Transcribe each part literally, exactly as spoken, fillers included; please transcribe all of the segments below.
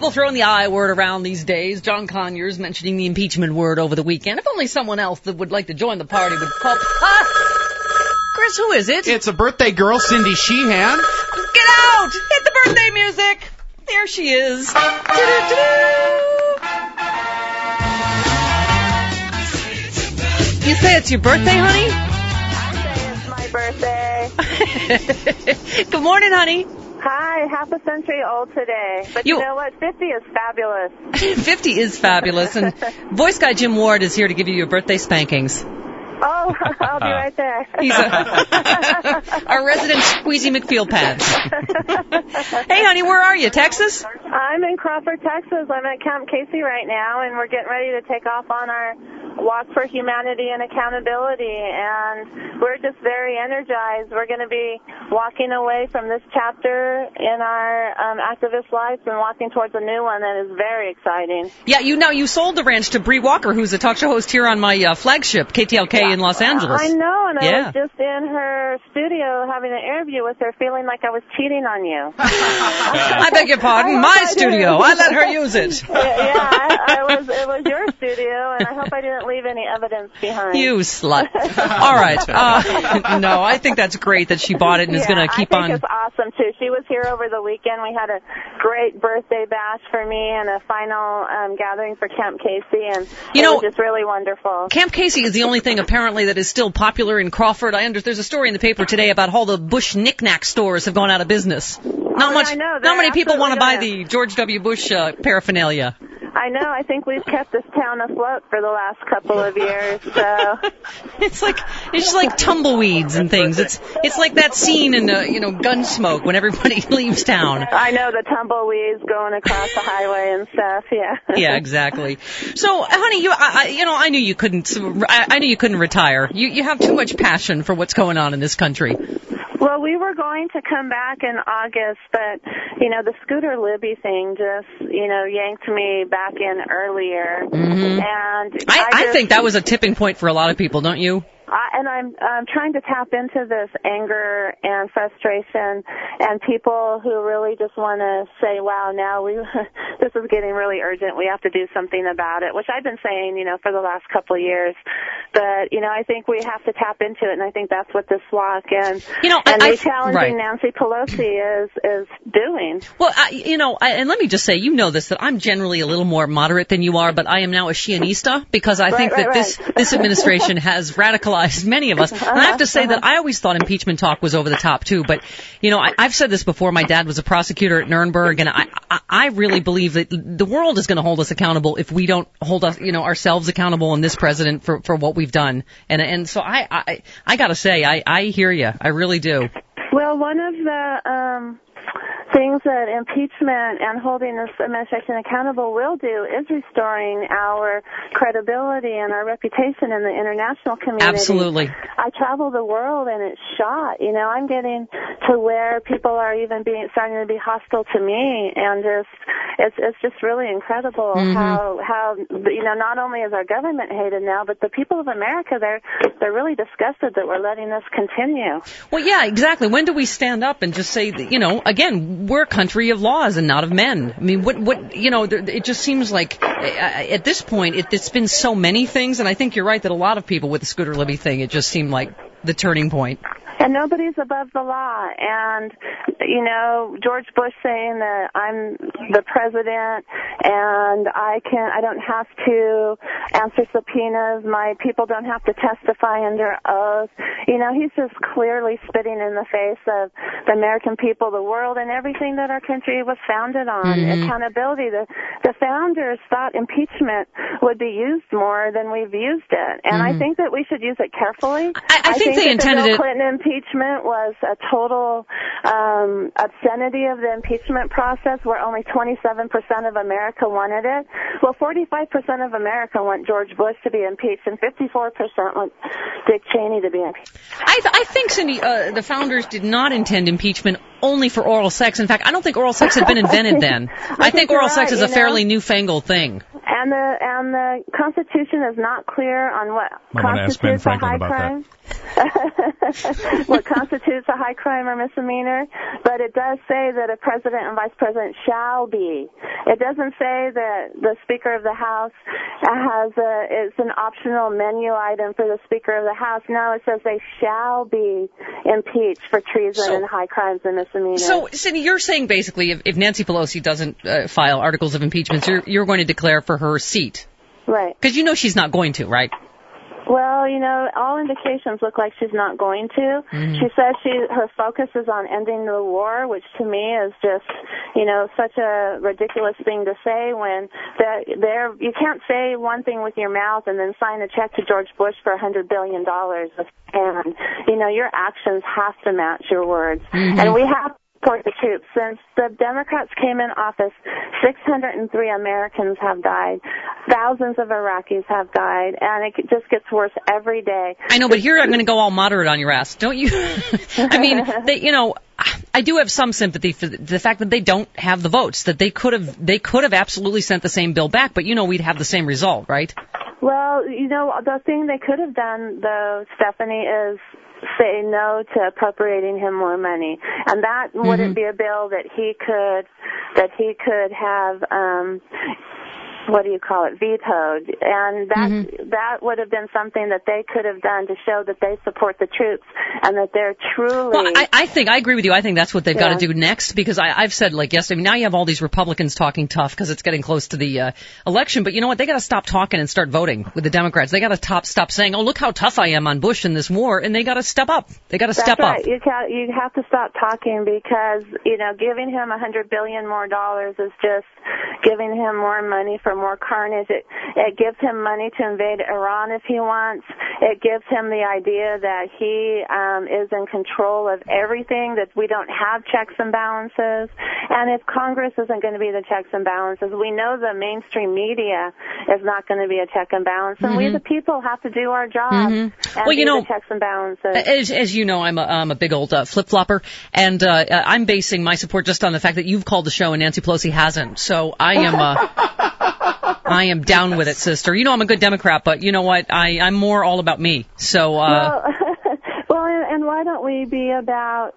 people throwing the I word around these days. John Conyers mentioning the impeachment word over the weekend. If only someone else that would like to join the party would pop. Ah! Chris, who is it? It's a birthday girl, Cindy Sheehan. Get out! Hit the birthday music! There she is. You say it's your birthday, honey? Birthday. Good morning, honey. Hi, half a century old today. But you, you know what? fifty is fabulous. fifty is fabulous. And voice guy Jim Ward is here to give you your birthday spankings. Oh, I'll be right there. He's a, our resident Squeezy McField pads. Hey, honey, where are you? Texas? I'm in Crawford, Texas. I'm at Camp Casey right now, and we're getting ready to take off on our Walk for Humanity and Accountability, and we're just very energized. We're going to be walking away from this chapter in our um, activist lives and walking towards a new one that is very exciting. Yeah, you know, you sold the ranch to Bree Walker, who's a talk show host here on my uh, flagship, K T L K in Los Angeles. I know, and yeah. I was just in her studio having an interview with her, feeling like I was cheating on you. I beg your pardon, my I studio. I let her use it. Yeah, yeah I, I was. It was your studio, and I hope I didn't leave any evidence behind. You slut. All right. Uh, no, I think that's great that she bought it and yeah, is going to keep on. I on. think it's awesome, too. She was here over the weekend. We had a great birthday bash for me and a final um, gathering for Camp Casey, and you it know, was just really wonderful. Camp Casey is the only thing, apparently, that is still popular in Crawford. I under, There's a story in the paper today about all the Bush knick-knack stores have gone out of business. Not oh, much. I know, not many people want to buy gonna... the George W. Bush uh, paraphernalia. I know. I think we've kept this town afloat for the last couple of years. So it's like it's just like tumbleweeds and things. It's it's like that scene in uh, you know Gunsmoke when everybody leaves town. I know, the tumbleweeds going across the highway and stuff. Yeah. Yeah, exactly. So, honey, you I, you know I knew you couldn't I, I knew you couldn't retire. You you have too much passion for what's going on in this country. Well, we were going to come back in August, but, you know, the Scooter Libby thing just, you know, yanked me back in earlier. Mm-hmm. And I, I, I just, think that was a tipping point for a lot of people, don't you? I, and I'm um, trying to tap into this anger and frustration and people who really just want to say, wow, now we this is getting really urgent. We have to do something about it, which I've been saying, you know, for the last couple of years. But, you know, I think we have to tap into it, and I think that's what this walk and, you know, and I, I, challenging right. Nancy Pelosi is, is doing. Well, I, you know, I, and let me just say, you know this, that I'm generally a little more moderate than you are, but I am now a Shionista because I right, think right, that right. this, this administration has radicalized many of us. And I have to say that I always thought impeachment talk was over the top, too. But, you know, I, I've said this before. My dad was a prosecutor at Nuremberg, and I, I, I really believe that the world is going to hold us accountable if we don't hold us, you know, ourselves accountable and this president for, for what we've done. And and so I, I, I got to say, I, I hear you. I really do. Well, one of the um, things that impeachment and holding this administration accountable will do is restoring our credibility and our reputation in the international community. Absolutely. I travel the world and it's shot. You know, I'm getting to where people are even being starting to be hostile to me, and just it's it's just really incredible mm-hmm. how how you know not only is our government hated now, but the people of America they're they're really disgusted that we're letting this continue. Well, yeah, exactly. When do we stand up and just say, that, you know, again, we're a country of laws and not of men? I mean, what, what, you know, there, it just seems like uh, at this point, it, it's been so many things, and I think you're right that a lot of people with the Scooter Libby thing, it just seemed like the turning point. And nobody's above the law. And, you know, George Bush saying that I'm the president and I can, I don't have to answer subpoenas. My people don't have to testify under oath. You know, he's just clearly spitting in the face of the American people, the world, and everything that our country was founded on. Mm-hmm. Accountability. The, the founders thought impeachment would be used more than we've used it. And mm-hmm. I think that we should use it carefully. I, I, I think, think they intended the Bill it. Clinton impeachment was a total um, obscenity of the impeachment process, where only twenty-seven percent of America wanted it. Well, forty-five percent of America want George Bush to be impeached, and fifty-four percent want Dick Cheney to be impeached. I, th- I think, Cindy, uh, the founders did not intend impeachment only for oral sex. In fact, I don't think oral sex had been invented then. I, I think, think oral right, sex is a know? fairly newfangled thing. And the and the Constitution is not clear on what I want to ask Ben constitutes a Franklin high about crime. What constitutes a high crime or misdemeanor, but it does say that a president and vice president shall be. It doesn't say that the Speaker of the House has a, it's an optional menu item for the Speaker of the House. No, it says they shall be impeached for treason So- and high crimes and misdemeanors. So, Cindy, you're saying basically if, if Nancy Pelosi doesn't uh, file articles of impeachment, you're, you're going to declare for her seat. Right. Because you know she's not going to, right? Well, you know, all indications look like she's not going to. Mm-hmm. She says she her focus is on ending the war, which to me is just, you know, such a ridiculous thing to say when there you can't say one thing with your mouth and then sign a check to George Bush for one hundred billion dollars. And, you know, your actions have to match your words. Mm-hmm. And we have to support the troops. Since the Democrats came in office, six hundred three Americans have died. Thousands of Iraqis have died, and it just gets worse every day. I know, but here I'm going to go all moderate on your ass, don't you? I mean, they, you know, I do have some sympathy for the, the fact that they don't have the votes. That they could have, they could have absolutely sent the same bill back, but you know, we'd have the same result, right? Well, you know, the thing they could have done, though, Stephanie, is say no to appropriating him more money, and that mm-hmm. wouldn't be a bill that he could that he could have. Um, what do you call it, vetoed, and that mm-hmm. that would have been something that they could have done to show that they support the troops and that they're truly... Well, I, I think, I agree with you. I think that's what they've yeah. got to do next, because I, I've said, like, yesterday, I mean, now you have all these Republicans talking tough because it's getting close to the uh, election, but you know what? They got to stop talking and start voting with the Democrats. They got to top, stop saying, oh, look how tough I am on Bush in this war, and they got to step up. They got to step right. up. You, ca- you have to stop talking because, you know, giving him a hundred billion more dollars is just giving him more money for more carnage. It, it gives him money to invade Iran if he wants. It gives him the idea that he um, is in control of everything, that we don't have checks and balances. And if Congress isn't going to be the checks and balances, we know the mainstream media is not going to be a check and balance. And Mm-hmm. we, the people, have to do our job Mm-hmm. and Well, you do know, the checks and balances. As, as you know, I'm a, I'm a big old uh, flip-flopper, and uh, I'm basing my support just on the fact that you've called the show and Nancy Pelosi hasn't. So I am uh, I am down with it, sister. You know I'm a good Democrat, but you know what? I, I'm more all about me. So, uh... Well, well and, and why don't we be about...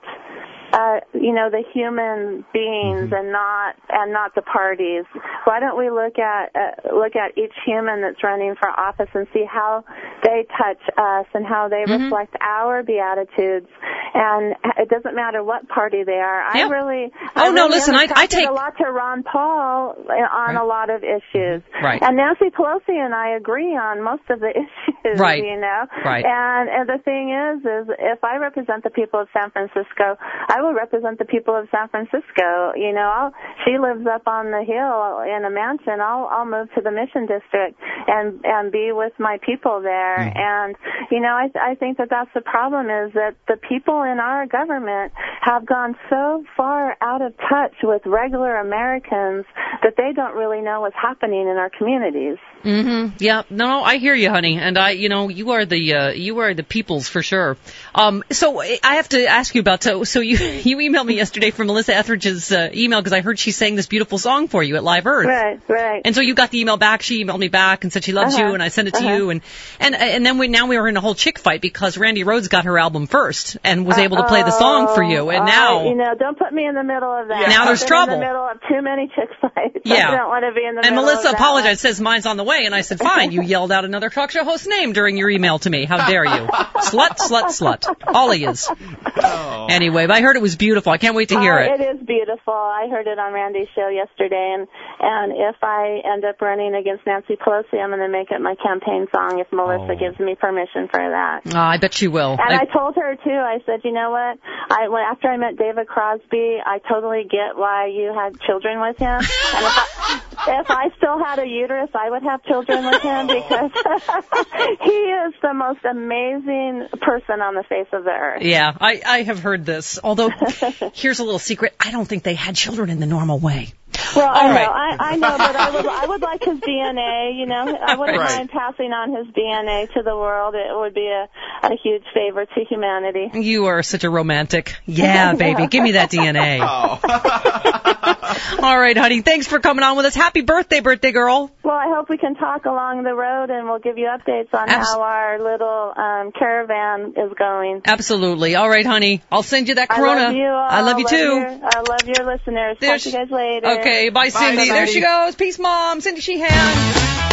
Uh, you know, the human beings mm-hmm. and not and not the parties. Why don't we look at uh, look at each human that's running for office and see how they touch us and how they mm-hmm. reflect our beatitudes? And it doesn't matter what party they are. Yeah. I really oh I no, really listen, I, I take a lot to Ron Paul on right. a lot of issues. Right. And Nancy Pelosi and I agree on most of the issues. Right. You know. Right. And and the thing is, is if I represent the people of San Francisco, I will represent the people of San Francisco. You know, I'll, she lives up on the hill in a mansion. I'll I'll move to the Mission District and and be with my people there. Mm. And you know, I I think that that's the problem, is that the people in our government have gone so far out of touch with regular Americans that they don't really know what's happening in our communities. Mm-hmm. Yeah. No, no, I hear you, honey. And I, you know, you are the uh, you are the peoples for sure. Um, so I have to ask you about so so you you emailed me yesterday from Melissa Etheridge's uh, email because I heard she sang this beautiful song for you at Live Earth. Right, right. And so you got the email back. She emailed me back and said she loves uh-huh. you, and I sent it to uh-huh. you. And and and then we now we were in a whole chick fight because Randy Rhoads got her album first and was able to play the song for you. And uh, now you know, don't put me in the middle of that. Now there's I've been trouble. In the middle of too many chick fights. Yeah. I don't want to be in the and middle Melissa of that apologized, says mine's on the way, and I said fine. You yelled out another talk show host's name during your email to me. How dare you? Slut, slut, slut. All he is. Oh. Anyway, but I heard it was beautiful. I can't wait to hear uh, it. It is beautiful. I heard it on Randy's show yesterday, and and if I end up running against Nancy Pelosi, I'm going to make it my campaign song if Melissa oh. gives me permission for that. Oh, I bet she will. And I, I told her too. I said, you know what? I when after I met David Crosby, I totally get why you had children with him. And if I, if I still had a uterus, I would have children with him because he is the most amazing person on the face of the earth. Yeah, I, I have heard this. Although, here's a little secret. I don't think they had children in the normal way. Well, All I right. know, I, I know, but I would, I would like his D N A. You know, I wouldn't Right. mind passing on his D N A to the world. It would be a, a huge favor to humanity. You are such a romantic. Yeah, baby, give me that D N A. Oh. All right, honey, thanks for coming on with us. Happy birthday, birthday girl. Well, I hope we can talk along the road, and we'll give you updates on Abs- how our little um, caravan is going. Absolutely. All right, honey. I'll send you that Corona. I love you all. I love you love too. Your, I love your listeners. There's, Talk to you guys later. Okay, bye, Cindy. Bye, there Cindy. she goes. Peace, Mom. Cindy Sheehan.